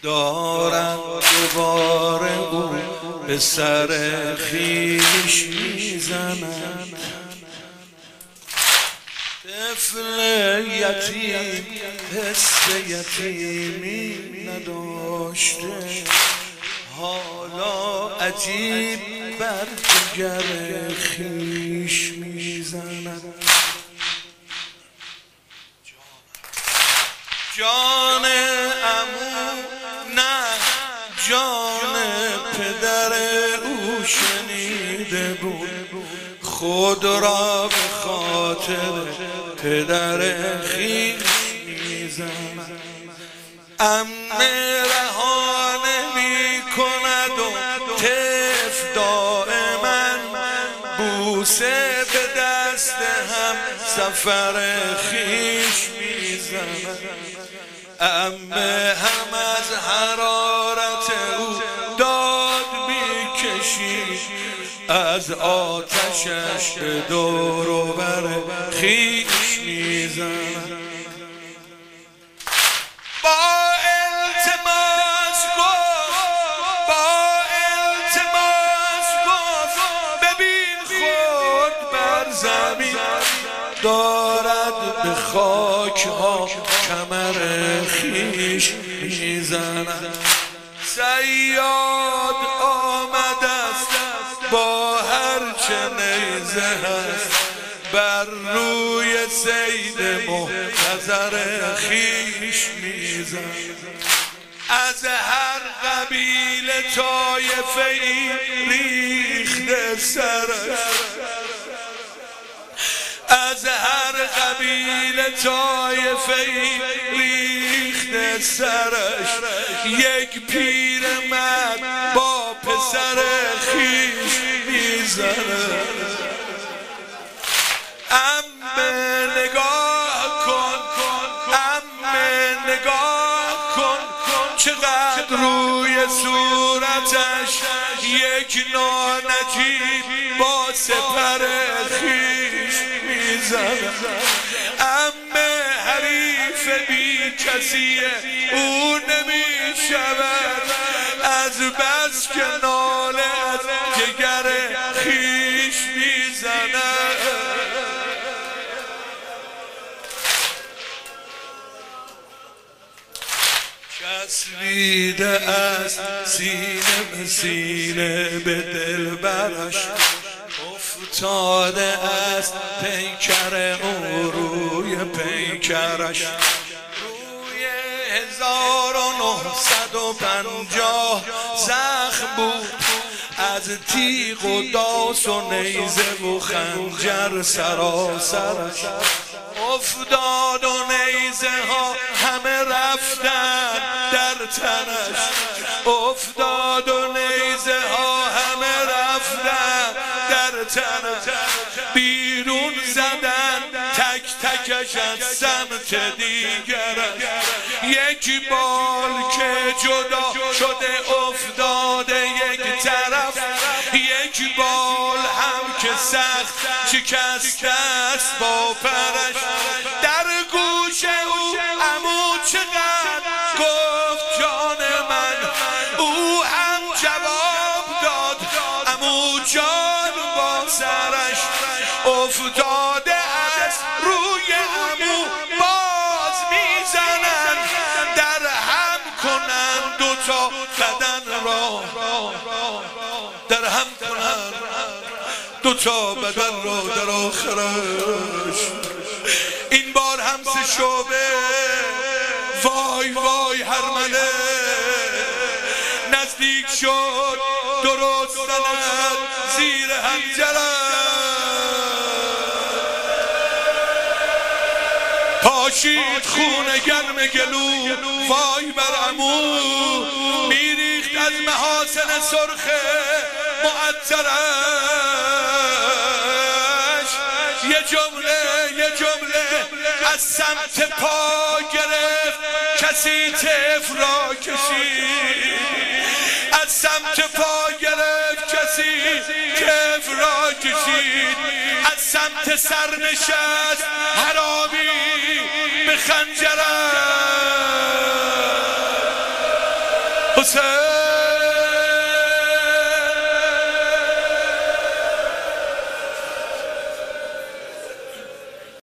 دارم دوباره او به سر خویش میزند. طفل یتیم حس یتیمی نداشته، حالا عجیب بر جگر خویش میزند. جان عمو نه جان پدر او شنیده بود، خود را به خاطر پدر خویش میزند. عمه رها نمی کند و طفل دائما بوسه به دست هم سفر خویش میزند. عمه هم از حرارت او داد میکشید، از آتشش به دور و بر خویش میزند. با التماس گفت ببین خود بر زمین دارد به خاک ها کمر خویش میزند. صیاد آمد است با هرچه نیزه هست، بر روی صید محتضر خویش میزند. از هر قبیله طایفه‌ای ریخته سرش، از هر قبیله طایفه‌ای ریخته سرش، یک پیرمرد با پسر خویش میزنه. عمه نگاه کن، عمه نگاه کن، چقدر روی صورتش یک نانجیب با سپر خویش میزنه. عمه حریف بی کسیه او نمیشود، از بس که ناله از جگر خویش میزنه. چسبیده از سینه به سینه به دلبرش، افتاده از پیکر او روی پیکرش. روی 1950 زخم بود از تیغ و داس و نیزه و خنجر سراسرش. افتاد و نیزه ها همه رفتن در تنش، افتاد و نیزه ها همه رفتن در تنش. بیرون زدن تک تکش از سمت دیگرش، یک بال که جدا شده افتاده یک طرف، یک بال هم که سخت شکسته است با پرش. در گوش او عمو چقدر گفت جان من، او هم جواب داد عمو جان با سرش. افتاده است روی عمو باز میزنن، در هم کنن دوتا بدن را، در هم کنن دوتا بدن را در آخرش. این بار هم سه شعبه، وای وای هرمله نزدیک شد درست زند زیر حنجره. پاشید خون گرم گلو، وای بر عمو میریخت از محاسن سرخ معطرش. یه جمله از سمت پا گرفت، کسی طفل را کشید. از سمت پا گرفت، کسی طفل را کشید. از سمت سر نشست، حرامی به خنجرش. حسین